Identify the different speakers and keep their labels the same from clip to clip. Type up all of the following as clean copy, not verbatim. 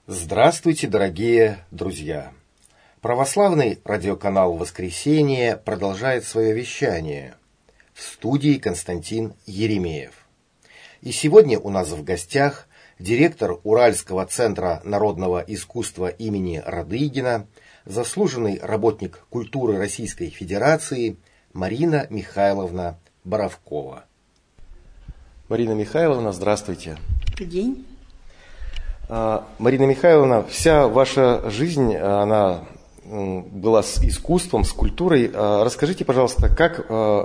Speaker 1: Здравствуйте, дорогие друзья! Православный радиоканал «Воскресенье» продолжает свое вещание. В студии Константин Еремеев. И сегодня у нас в гостях директор Уральского центра народного искусства имени Радыгина, заслуженный работник культуры Российской Федерации Марина Михайловна Боровкова. Марина Михайловна, здравствуйте.
Speaker 2: Добрый день.
Speaker 1: Марина Михайловна, вся ваша жизнь, она была с искусством, с культурой. Расскажите, пожалуйста, как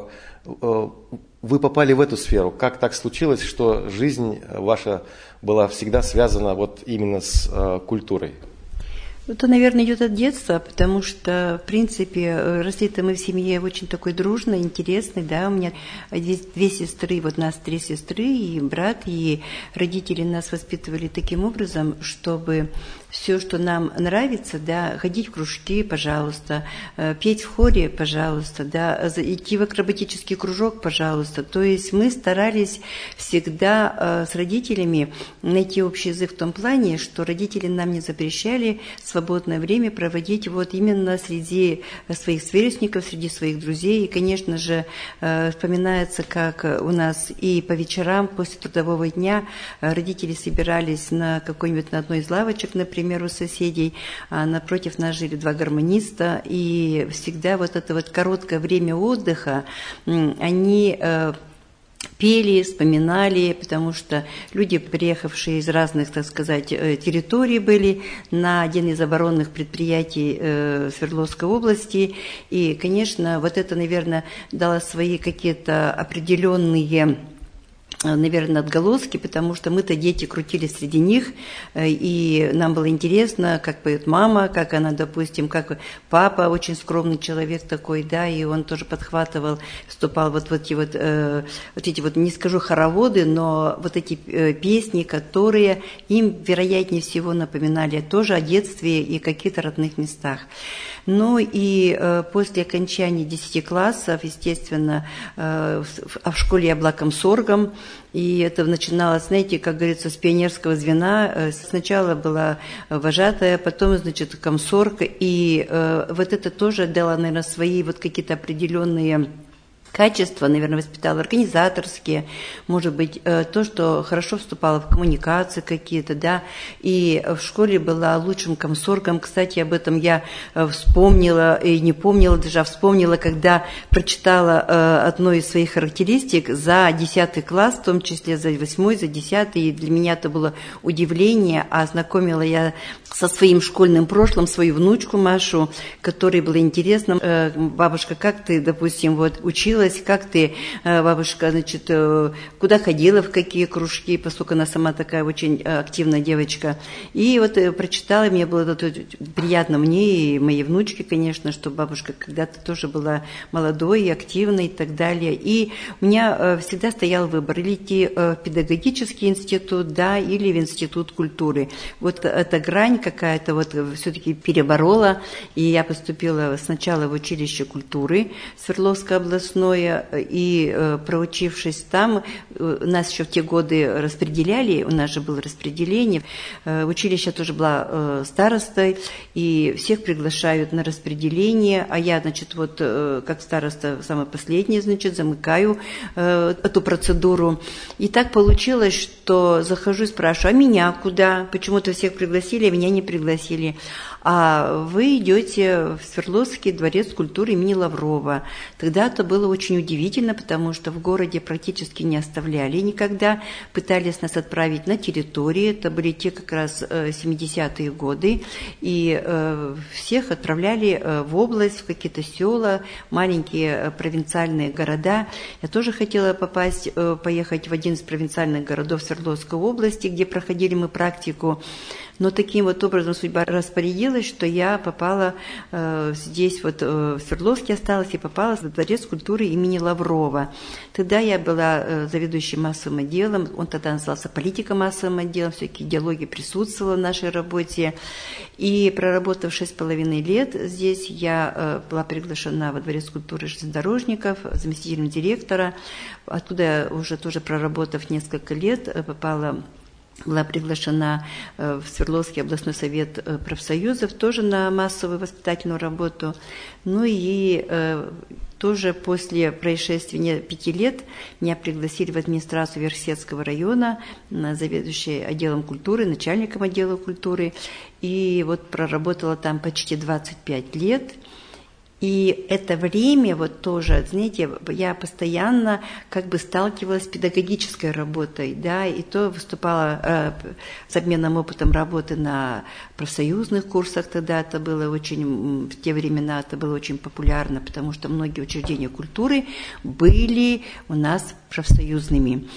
Speaker 1: вы попали в эту сферу? Как так случилось, что жизнь ваша была всегда связана вот именно с культурой?
Speaker 2: Это, наверное, идет от детства, потому что, в принципе, росли-то мы в семье очень такой дружной, интересной, да, у меня две сестры, вот нас 3 сестры и брат, и родители нас воспитывали таким образом, чтобы все, что нам нравится, да, ходить в кружки, пожалуйста, петь в хоре, пожалуйста, да, идти в акробатический кружок, пожалуйста. То есть мы старались всегда с родителями найти общий язык в том плане, что родители нам не запрещали свободное время проводить вот именно среди своих сверстников, среди своих друзей. И, конечно же, вспоминается, как у нас и по вечерам после трудового дня родители собирались на какой-нибудь на одной из лавочек, например, у соседей, а напротив нас жили 2 гармониста, и всегда вот это вот короткое время отдыха они пели, вспоминали, потому что люди, приехавшие из разных, так сказать, территорий, были на один из оборонных предприятий Свердловской области. И, конечно, вот это, наверное, дало свои какие-то определенные, наверное, отголоски, потому что мы-то дети крутились среди них, и нам было интересно, как поет мама, как она, допустим, как папа, очень скромный человек такой, да, и он тоже подхватывал, вступал вот в эти вот, не скажу хороводы, но вот эти песни, которые им, вероятнее всего, напоминали тоже о детстве и каких-то родных местах. Ну и после окончания 10 классов, естественно, в школе я была комсоргом, и это начиналось, знаете, как говорится, с пионерского звена. Сначала была вожатая, потом, значит, комсорг, и вот это тоже дало, наверное, свои вот какие-то определенные качества, наверное, воспитала организаторские, может быть, то, что хорошо вступало в коммуникации какие-то, да, и в школе была лучшим комсоргом. Кстати, об этом я вспомнила, и не помнила даже, а вспомнила, когда прочитала одну из своих характеристик за 10 класс, в том числе за 8, за 10, и для меня это было удивление, а ознакомила я со своим школьным прошлым свою внучку Машу, которой было интересно: бабушка, как ты, допустим, вот училась, как ты, бабушка, значит, куда ходила, в какие кружки, поскольку она сама такая очень активная девочка. И вот прочитала, мне было приятно, мне и моей внучке, конечно, что бабушка когда-то тоже была молодой и активной и так далее. И у меня всегда стоял выбор: или идти в педагогический институт, да, или в институт культуры. Вот эта грань какая-то вот все-таки переборола, и я поступила сначала в училище культуры Свердловской областной, и проучившись там, нас еще в те годы распределяли, у нас же было распределение, училище тоже была старостой, и всех приглашают на распределение, а я, значит, вот как староста самая последняя, значит, замыкаю эту процедуру. И так получилось, что захожу и спрашиваю: а меня куда? Почему-то всех пригласили, а меня не пригласили. А вы идете в Свердловский дворец культуры имени Лаврова. Тогда это было очень удивительно, потому что в городе практически не оставляли никогда. Пытались нас отправить на территории. Это были те как раз 70-е годы. И всех отправляли в область, в какие-то села, маленькие провинциальные города. Я тоже хотела поехать в один из провинциальных городов Свердловской области, где проходили мы практику. Но таким вот образом судьба распорядилась, что я попала здесь, вот в Свердловске осталась, и попала в дворец культуры имени Лаврова. Тогда я была заведующей массовым отделом, он тогда назывался политико-массовым отделом, все-таки идеология присутствовала в нашей работе. И проработав 6,5 лет здесь, я была приглашена во дворец культуры железнодорожников, заместителем директора. Оттуда уже тоже проработав несколько лет, попала была приглашена в Свердловский областной совет профсоюзов тоже на массовую воспитательную работу. Ну и тоже после происшествия 5 лет меня пригласили в администрацию Верхесецкого района, заведующей отделом культуры, начальником отдела культуры. И вот проработала там почти 25 лет. И это время вот тоже, знаете, я постоянно как бы сталкивалась с педагогической работой, да, и то выступала с обменом опытом работы на профсоюзных курсах, тогда это было очень, в те времена это было очень популярно, потому что многие учреждения культуры были у нас профсоюзными.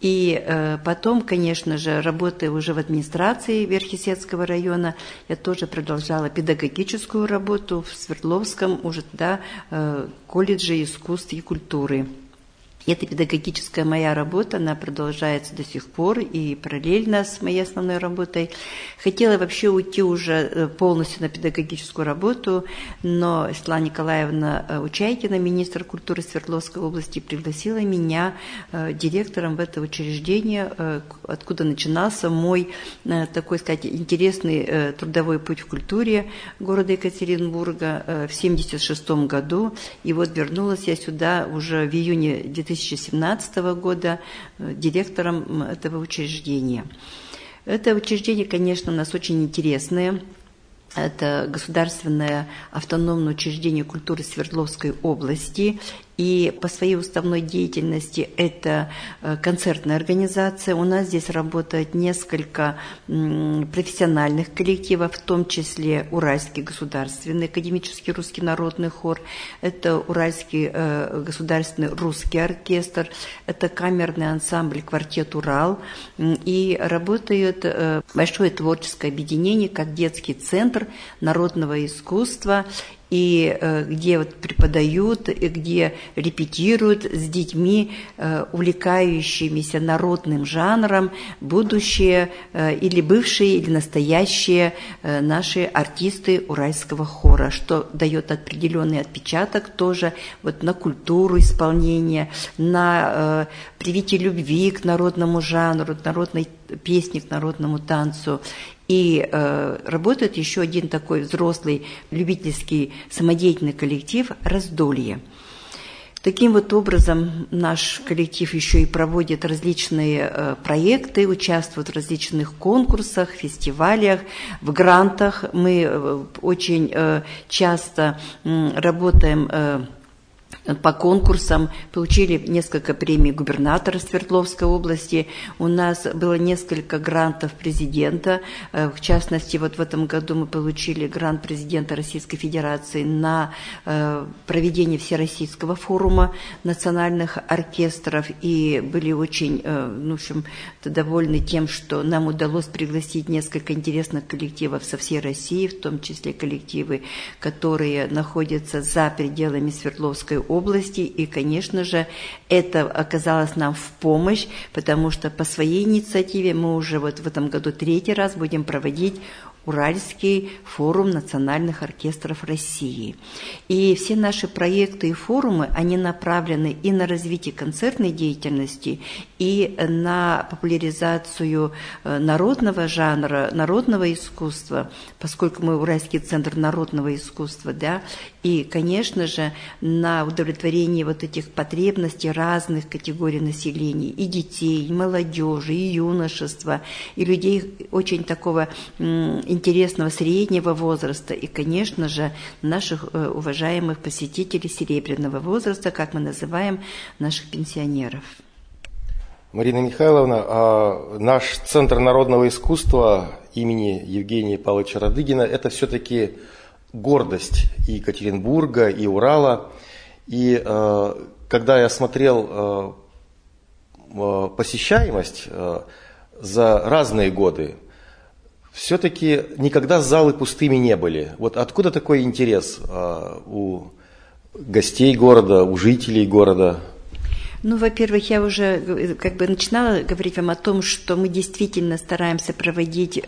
Speaker 2: И потом, конечно же, работая уже в администрации Верхесецкого района, я тоже продолжала педагогическую работу в Свердловском уже тогда колледже искусств и культуры. И эта педагогическая моя работа, она продолжается до сих пор и параллельно с моей основной работой. Хотела вообще уйти уже полностью на педагогическую работу, но Светлана Николаевна Учайкина, министр культуры Свердловской области, пригласила меня директором в это учреждение, откуда начинался мой, такой сказать, интересный трудовой путь в культуре города Екатеринбурга в 1976 году. И вот вернулась я сюда уже в июне 2017 года директором этого учреждения. Это учреждение, конечно, у нас очень интересное. Это государственное автономное учреждение культуры Свердловской области. И по своей уставной деятельности это концертная организация. У нас здесь работает несколько профессиональных коллективов, в том числе Уральский государственный академический русский народный хор, это Уральский государственный русский оркестр, это камерный ансамбль «Квартет Урал». И работает большое творческое объединение, как детский центр народного искусства, и где вот преподают, и где репетируют с детьми, увлекающимися народным жанром, будущие или бывшие, или настоящие наши артисты Уральского хора, что дает определенный отпечаток тоже вот на культуру исполнения, на привитие любви к народному жанру, к народной песне, к народному танцу. И работает еще один такой взрослый любительский самодеятельный коллектив «Раздолье». Таким вот образом наш коллектив еще и проводит различные проекты, участвует в различных конкурсах, фестивалях, в грантах. Мы очень часто работаем по конкурсам, получили несколько премий губернатора Свердловской области. У нас было несколько грантов президента. В частности, вот в этом году мы получили грант президента Российской Федерации на проведение Всероссийского форума национальных оркестров. И были очень, в общем, довольны тем, что нам удалось пригласить несколько интересных коллективов со всей России, в том числе коллективы, которые находятся за пределами Свердловской области, и, конечно же, это оказалось нам в помощь, потому что по своей инициативе мы уже вот в этом году 3-й раз будем проводить Уральский форум национальных оркестров России. И все наши проекты и форумы, они направлены и на развитие концертной деятельности, и на популяризацию народного жанра, народного искусства, поскольку мы Уральский центр народного искусства, да, и, конечно же, на удовлетворение вот этих потребностей разных категорий населения, и детей, и молодежи, и юношества, и людей очень такого интересного среднего возраста, и, конечно же, наших уважаемых посетителей серебряного возраста, как мы называем наших пенсионеров.
Speaker 1: Марина Михайловна, наш Центр народного искусства имени Евгения Павловича Радыгина – это все-таки гордость и Екатеринбурга, и Урала. И когда я смотрел посещаемость за разные годы, все-таки никогда залы пустыми не были. Вот откуда такой интерес у гостей города, у жителей города?
Speaker 2: Ну, во-первых, я уже как бы начинала говорить вам о том, что мы действительно стараемся проводить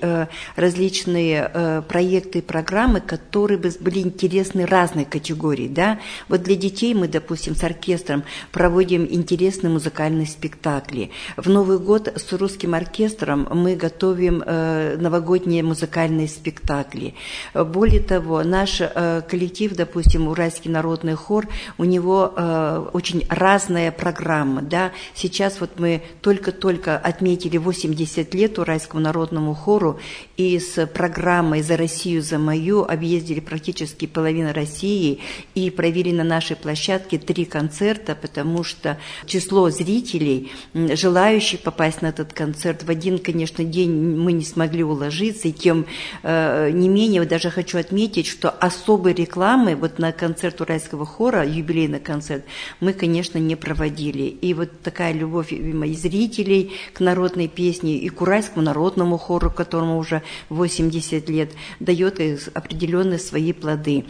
Speaker 2: различные проекты и программы, которые бы были интересны разной категории, да. Вот для детей мы, допустим, с оркестром проводим интересные музыкальные спектакли. В Новый год с русским оркестром мы готовим новогодние музыкальные спектакли. Более того, наш коллектив, допустим, Уральский народный хор, у него очень разная программа, да. Сейчас вот мы только-только отметили 80 лет Уральскому народному хору, и с программой «За Россию, за мою» объездили практически половину России и провели на нашей площадке 3 концерта, потому что число зрителей, желающих попасть на этот концерт, в один, конечно, день мы не смогли уложиться, и тем не менее, даже хочу отметить, что особой рекламы вот на концерт Уральского хора, юбилейный концерт, мы, конечно, не проводили. И вот такая любовь и зрителей к народной песне, и к Уральскому народному хору, которому уже 80 лет, дает определенные свои плоды.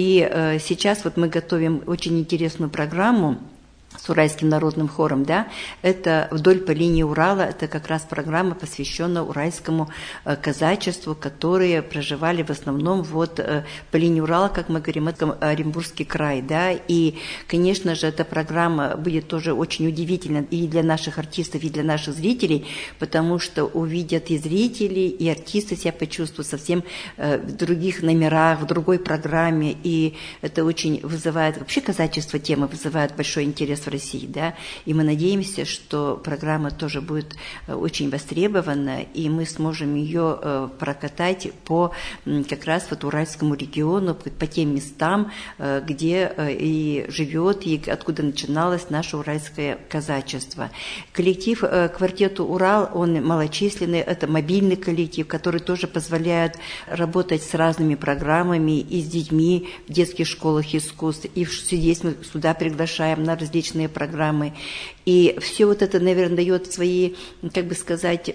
Speaker 2: И сейчас вот мы готовим очень интересную программу с Уральским народным хором, да, это «Вдоль по линии Урала», это как раз программа, посвященная уральскому казачеству, которые проживали в основном вот по линии Урала, как мы говорим, это Оренбургский край, да, и, конечно же, эта программа будет тоже очень удивительна и для наших артистов, и для наших зрителей, потому что увидят и зрители, и артисты себя почувствуют совсем в других номерах, в другой программе, и это очень вызывает, вообще казачество тема вызывает большой интерес в России, да, и мы надеемся, что программа тоже будет очень востребована, и мы сможем ее прокатать по как раз вот Уральскому региону, по тем местам, где и живет, и откуда начиналось наше уральское казачество. Коллектив квартету «Урал», он малочисленный, это мобильный коллектив, который тоже позволяет работать с разными программами и с детьми в детских школах искусств, и здесь мы сюда приглашаем на различные программы. И все вот это, наверное, дает свои, как бы сказать,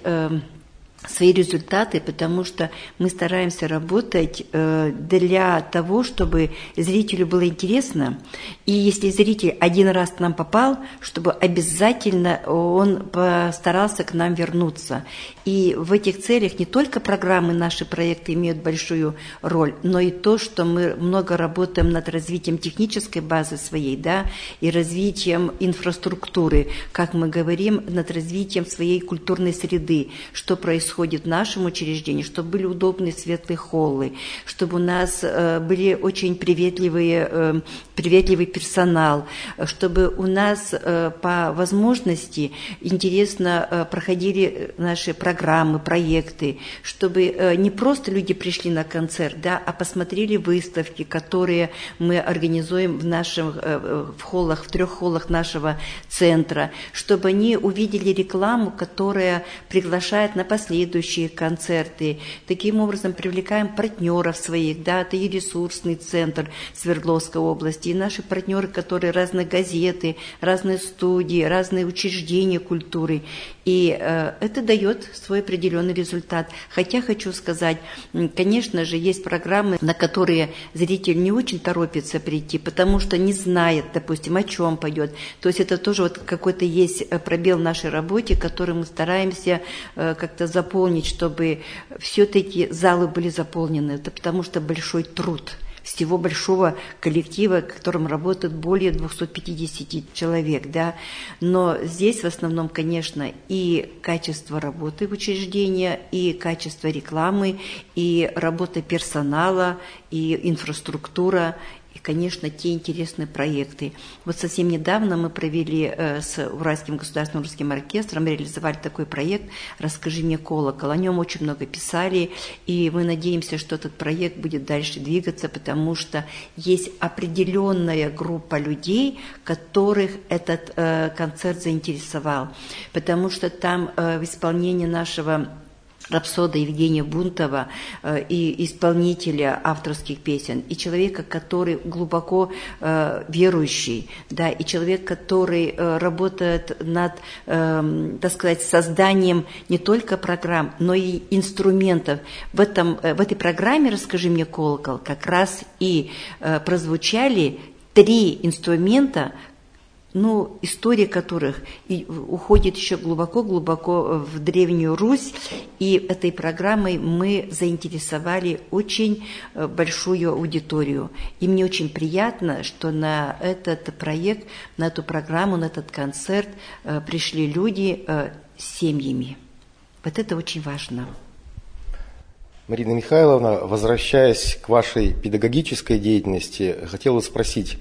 Speaker 2: свои результаты, потому что мы стараемся работать для того, чтобы зрителю было интересно. И если зритель один раз к нам попал, чтобы обязательно он постарался к нам вернуться. И в этих целях не только программы, наши проекты имеют большую роль, но и то, что мы много работаем над развитием технической базы своей, да, и развитием инфраструктуры, как мы говорим, над развитием своей культурной среды, что происходит в нашем учреждении, чтобы были удобные светлые холлы, чтобы у нас были очень приветливый персонал, чтобы у нас по возможности интересно проходили наши программы, проекты, чтобы не просто люди пришли на концерт, да, а посмотрели выставки, которые мы организуем в наших в холлах, в 3 холлах нашего центра, чтобы они увидели рекламу, которая приглашает на последующие концерты. Таким образом привлекаем партнеров своих, да, это и ресурсный центр Свердловской области, и наши партнеры, которые разные газеты, разные студии, разные учреждения культуры. И это дает свой определенный результат. Хотя хочу сказать, конечно же, есть программы, на которые зритель не очень торопится прийти, потому что не знает, допустим, о чем пойдет. То есть это тоже вот какой-то есть пробел в нашей работе, который мы стараемся как-то заполнить, чтобы все-таки залы были заполнены. Это потому что большой труд всего большого коллектива, в котором работает более 250 человек, да. Но здесь в основном, конечно, и качество работы в учреждении, и качество рекламы, и работа персонала, и инфраструктура, и, конечно, те интересные проекты. Вот совсем недавно мы провели с Уральским государственным русским оркестром, реализовали такой проект «Расскажи мне колокол». О нем очень много писали, и мы надеемся, что этот проект будет дальше двигаться, потому что есть определенная группа людей, которых этот концерт заинтересовал, потому что там в исполнении нашего рапсода Евгения Бунтова и исполнителя авторских песен, и человека, который глубоко верующий, да, и человек, который работает над, так сказать, созданием не только программ, но и инструментов. В этой программе «Расскажи мне колокол» как раз и прозвучали 3 инструмента, история которых уходит еще глубоко-глубоко в Древнюю Русь. И этой программой мы заинтересовали очень большую аудиторию. И мне очень приятно, что на этот проект, на эту программу, на этот концерт пришли люди с семьями. Вот это очень важно.
Speaker 1: Марина Михайловна, возвращаясь к вашей педагогической деятельности, хотел бы спросить,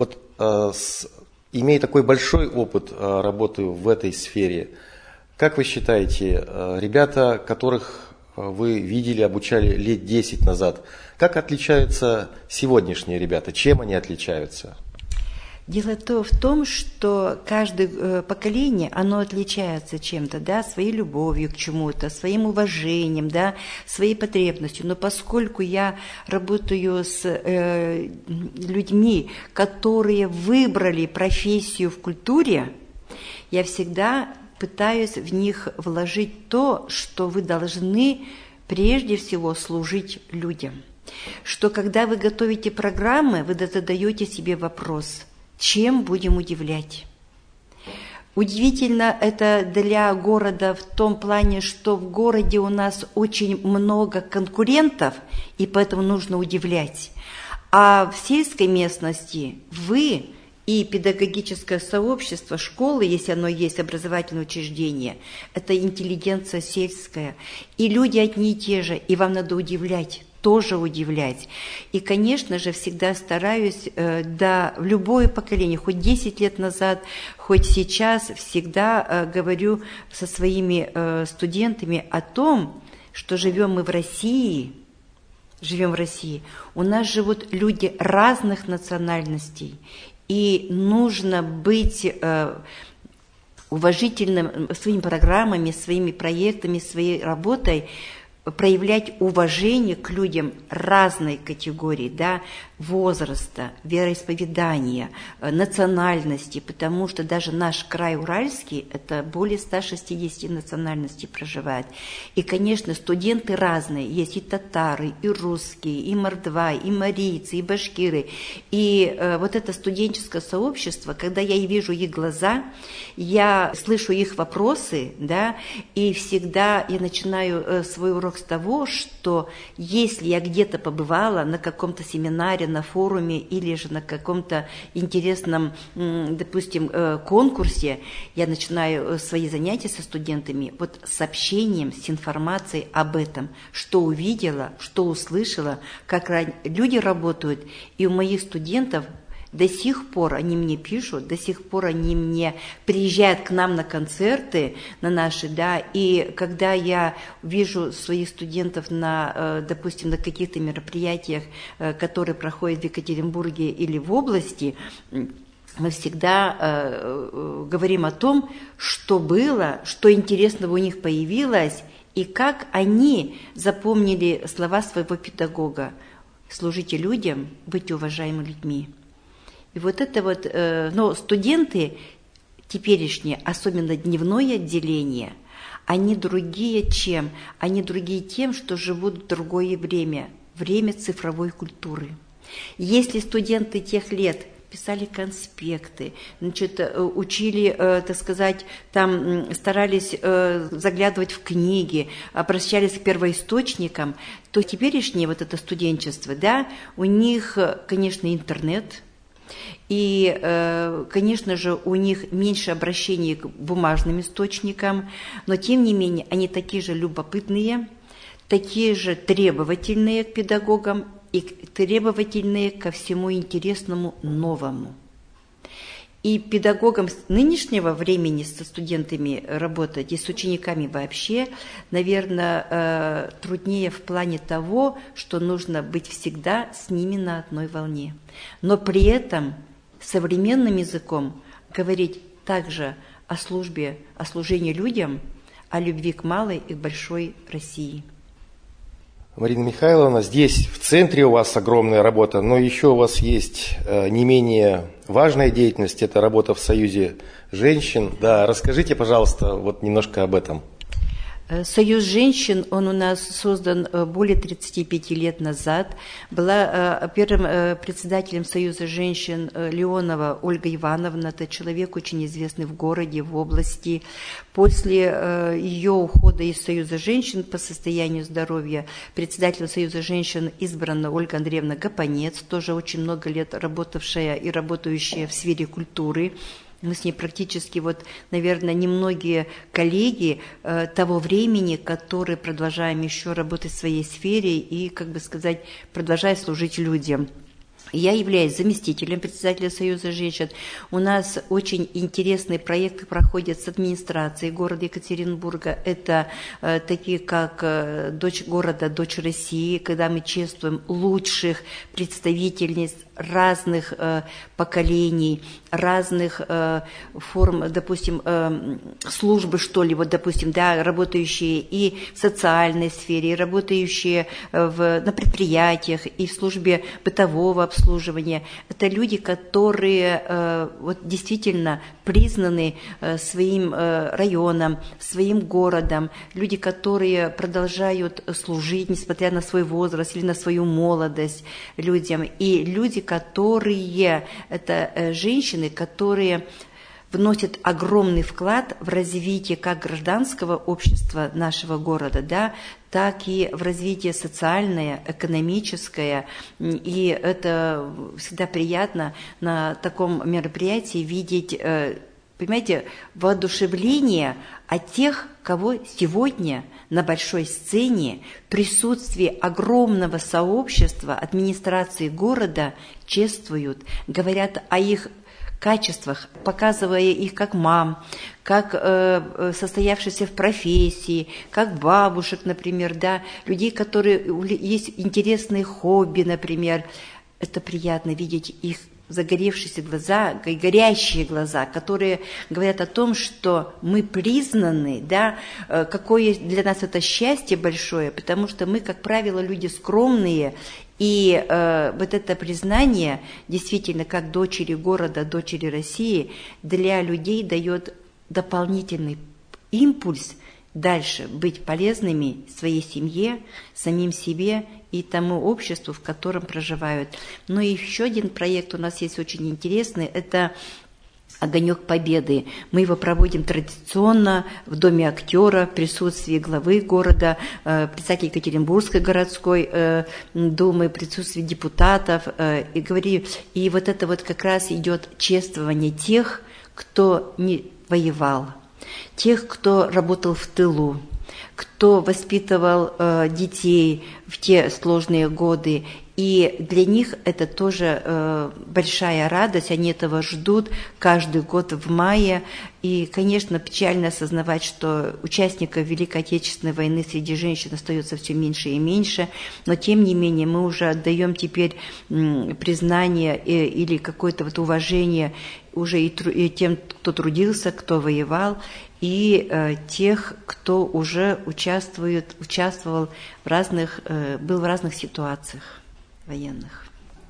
Speaker 1: имея такой большой опыт работы в этой сфере, как вы считаете, ребята, которых вы видели, обучали лет 10 назад, как отличаются сегодняшние ребята, чем они отличаются?
Speaker 2: Дело в том, что каждое поколение, оно отличается чем-то, да, своей любовью к чему-то, своим уважением, да, своей потребностью. Но поскольку я работаю с людьми, которые выбрали профессию в культуре, я всегда пытаюсь в них вложить то, что вы должны прежде всего служить людям. Что когда вы готовите программы, вы задаете себе вопрос – чем будем удивлять? Удивительно это для города в том плане, что в городе у нас очень много конкурентов, и поэтому нужно удивлять. А в сельской местности вы и педагогическое сообщество, школы, если оно есть, образовательное учреждение, это интеллигенция сельская. И люди одни и те же, и вам надо удивлять. Тоже удивлять. И, конечно же, всегда стараюсь, в любое поколение, хоть 10 лет назад, хоть сейчас, всегда говорю со своими студентами о том, что живем мы в России, у нас живут люди разных национальностей, и нужно быть уважительным своими программами, своими проектами, своей работой, проявлять уважение к людям разной категории, да, возраста, вероисповедания, национальности, потому что даже наш край Уральский, это более 160 национальностей проживает. И, конечно, студенты разные, есть и татары, и русские, и мордва, и марийцы, и башкиры. И вот это студенческое сообщество, когда я вижу их глаза, я слышу их вопросы, да, и всегда я начинаю свой урок с того, что если я где-то побывала на каком-то семинаре, на форуме или же на каком-то интересном, допустим, конкурсе, я начинаю свои занятия со студентами вот с общением, с информацией об этом, что увидела, что услышала, как люди работают. И у моих студентов до сих пор они мне пишут, до сих пор они мне приезжают к нам на концерты, на наши, да, и когда я вижу своих студентов допустим, на каких-то мероприятиях, которые проходят в Екатеринбурге или в области, мы всегда говорим о том, что было, что интересного у них появилось, и как они запомнили слова своего педагога: «Служите людям, будьте уважаемыми людьми». И вот это вот, но студенты теперешние, особенно дневное отделение, они другие чем? Они другие тем, что живут в другое время, время цифровой культуры. Если студенты тех лет писали конспекты, значит, учили, так сказать, там старались заглядывать в книги, обращались к первоисточникам, то теперешнее вот это студенчество, да, у них, конечно, интернет. И, конечно же, у них меньше обращений к бумажным источникам, но, тем не менее, они такие же любопытные, такие же требовательные к педагогам и требовательные ко всему интересному новому. И педагогам нынешнего времени со студентами работать и с учениками вообще, наверное, труднее в плане того, что нужно быть всегда с ними на одной волне. Но при этом современным языком говорить также о службе, о служении людям, о любви к малой и к большой России.
Speaker 1: Марина Михайловна, здесь в центре у вас огромная работа, но еще у вас есть не менее важная деятельность, это работа в Союзе женщин. Да, расскажите, пожалуйста, вот немножко об этом.
Speaker 2: Союз женщин, он у нас создан более 35 лет назад. Была первым председателем Союза женщин Леонова Ольга Ивановна. Это человек очень известный в городе, в области. После ее ухода из Союза женщин по состоянию здоровья председателем Союза женщин избрана Ольга Андреевна Гапонец, тоже очень много лет работавшая и работающая в сфере культуры. Мы с ней практически, наверное, немногие коллеги того времени, которые продолжаем еще работать в своей сфере и, продолжая служить людям. Я являюсь заместителем председателя Союза женщин. У нас очень интересные проекты проходят с администрацией города Екатеринбурга. Это такие, как «Дочь города, дочь России», когда мы чествуем лучших представительниц разных поколений, разных форм, допустим, службы, работающие и в социальной сфере, и работающие на предприятиях, и в службе бытового обслуживания. Это люди, которые действительно признаны своим районом, своим городом, люди, которые продолжают служить, несмотря на свой возраст или на свою молодость людям, и люди, которые, это женщины, которые вносят огромный вклад в развитие как гражданского общества нашего города, так и в развитие социальное, экономическое. И это всегда приятно на таком мероприятии видеть, понимаете, воодушевление от тех, кого сегодня на большой сцене в присутствии огромного сообщества администрации города чествуют, говорят о их качествах, показывая их как мам, как состоявшихся в профессии, как бабушек, например, людей, которые есть интересные хобби, например. Это приятно видеть их загоревшиеся глаза, горящие глаза, которые говорят о том, что мы признаны, какое для нас это счастье большое, потому что мы, как правило, люди скромные, и это признание, действительно, как дочери города, дочери России, для людей дает дополнительный импульс дальше быть полезными своей семье, самим себе и тому обществу, в котором проживают. Но и еще один проект у нас есть очень интересный, это «Огонек Победы». Мы его проводим традиционно в Доме актера, в присутствии главы города, председателя Екатеринбургской городской думы, в присутствии депутатов. И это как раз идет чествование тех, кто не воевал, тех, кто работал в тылу, кто воспитывал детей в те сложные годы. И для них это тоже большая радость, они этого ждут каждый год в мае. И, конечно, печально осознавать, что участников Великой Отечественной войны среди женщин остается все меньше и меньше, но тем не менее мы уже отдаем теперь признание или какое-то уважение уже и тем, кто трудился, кто воевал, и тех, кто уже участвовал был в разных ситуациях военных.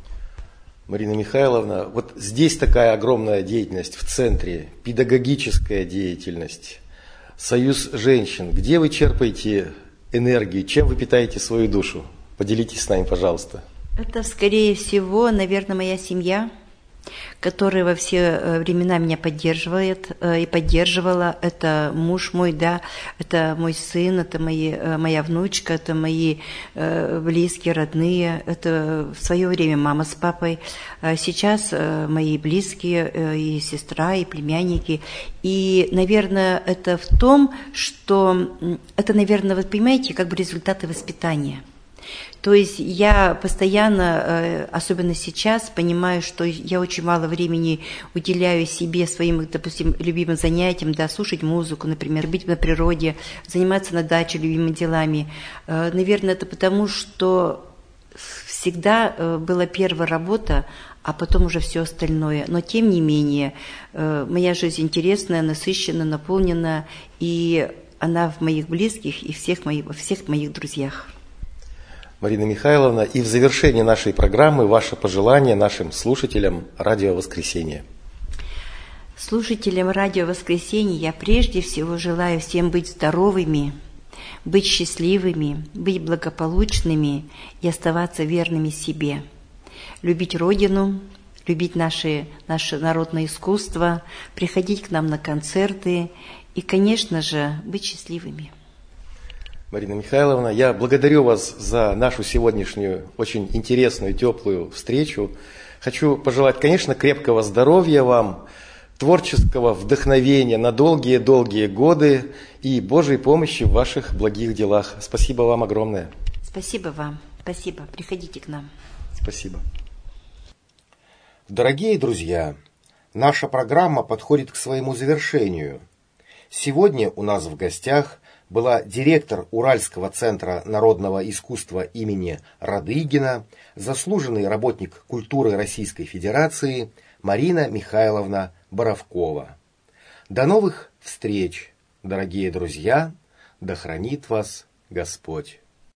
Speaker 1: Марина Михайловна, здесь такая огромная деятельность в центре, педагогическая деятельность, Союз женщин. Где вы черпаете энергию, чем вы питаете свою душу? Поделитесь с нами, пожалуйста.
Speaker 2: Это, скорее всего, наверное, моя семья, которая во все времена меня поддерживает и поддерживала. Это муж мой, это мой сын, это моя внучка, это мои близкие, родные. Это в свое время мама с папой. Сейчас мои близкие, и сестра, и племянники. И, наверное, это в том, что это, наверное, вы понимаете, результаты воспитания. То есть я постоянно, особенно сейчас, понимаю, что я очень мало времени уделяю себе, своим, допустим, любимым занятиям, слушать музыку, например, быть на природе, заниматься на даче любимыми делами. Наверное, это потому, что всегда была первая работа, а потом уже все остальное. Но тем не менее, моя жизнь интересная, насыщенная, наполнена, и она в моих близких и всех моих друзьях.
Speaker 1: Марина Михайловна, и в завершении нашей программы ваше пожелание нашим слушателям «Радио Воскресенье».
Speaker 2: Слушателям «Радио Воскресенье» я прежде всего желаю всем быть здоровыми, быть счастливыми, быть благополучными и оставаться верными себе. Любить Родину, любить наше народное искусство, приходить к нам на концерты и, конечно же, быть счастливыми.
Speaker 1: Марина Михайловна, я благодарю вас за нашу сегодняшнюю очень интересную, теплую встречу. Хочу пожелать, конечно, крепкого здоровья вам, творческого вдохновения на долгие-долгие годы и Божьей помощи в ваших благих делах. Спасибо вам огромное.
Speaker 2: Спасибо вам. Спасибо. Приходите к нам.
Speaker 1: Спасибо.
Speaker 3: Дорогие друзья, наша программа подходит к своему завершению. Сегодня у нас в гостях была директор Уральского центра народного искусства имени Радыгина, заслуженный работник культуры Российской Федерации Марина Михайловна Боровкова. До новых встреч, дорогие друзья, да хранит вас Господь.